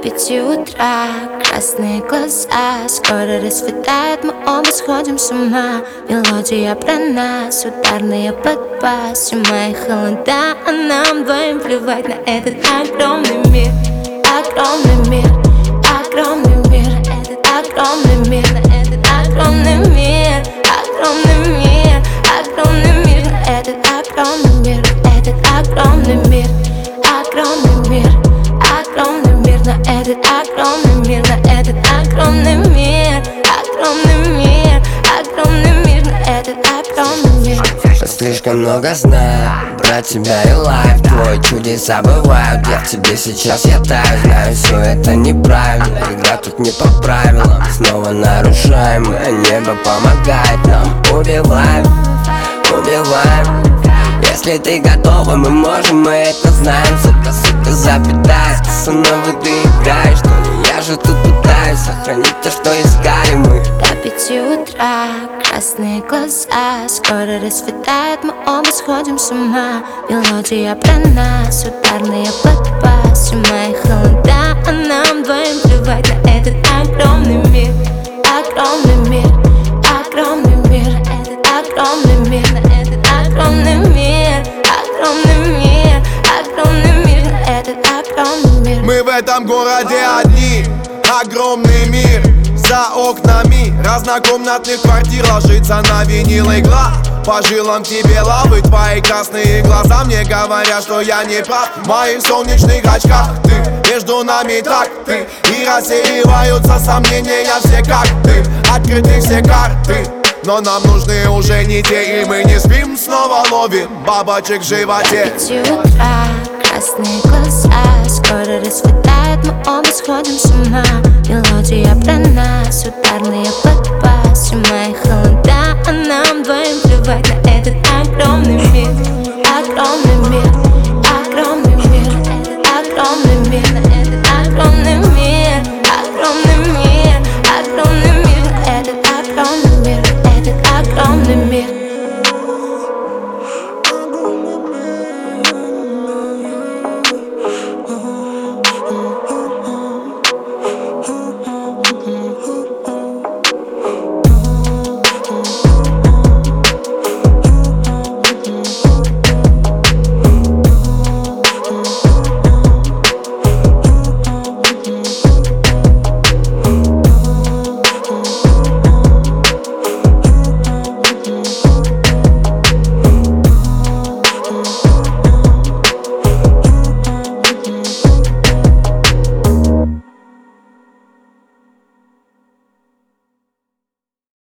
5 утра, красные глаза. Скоро расцветает, мы оба сходим с ума. Мелодия про нас, ударная под бас. Все мои холода, а нам двоим плевать на этот огромный мир. Огромный мир, огромный мир. Этот огромный мир, на этот огромный мир. Огромный мир, огромный мир. На этот огромный мир, этот огромный мир. Огромный мир, огромный мир. На этот огромный мир, на этот огромный мир. Огромный мир, огромный мир. На этот огромный мир. Слишком много знаю про тебя и лайф. Твои чудеса бывают, я в тебе сейчас я таю. Знаю, все это неправильно, игра тут не по правилам. Снова нарушаем, а небо помогает нам. Убиваем, убиваем. Если ты готова, мы можем, мы это знаем. Сука, запятая, ты со мной в игры играешь. Но я же тут пытаюсь сохранить то, что искали мы. До 5 утра, красные глаза. Скоро расцветает, мы оба сходим с ума. Мелодия про нас, ударная под бас. Все мои холода, а нам двоим плевать на этот огромный мир. Огромный мир, огромный мир. Этот огромный мир, на этот огромный мир. Огромный мир, огромный мир. На этот огромный мир. Мы в этом городе одни, огромный мир. За окнами разнокомнатных квартир ложится на винил игла. По жилам тебе лавы твои красные глаза. Мне говорят, что я не прав. В моих солнечных очках ты, между нами так ты. И рассеиваются сомнения все как ты. Открыты все карты, но нам нужны уже не те. И мы не спим, снова ловим бабочек в животе. 5 утра, красные глаза. Скоро расцветает, мы оба сходим с ума. Мелодия про нас, ударная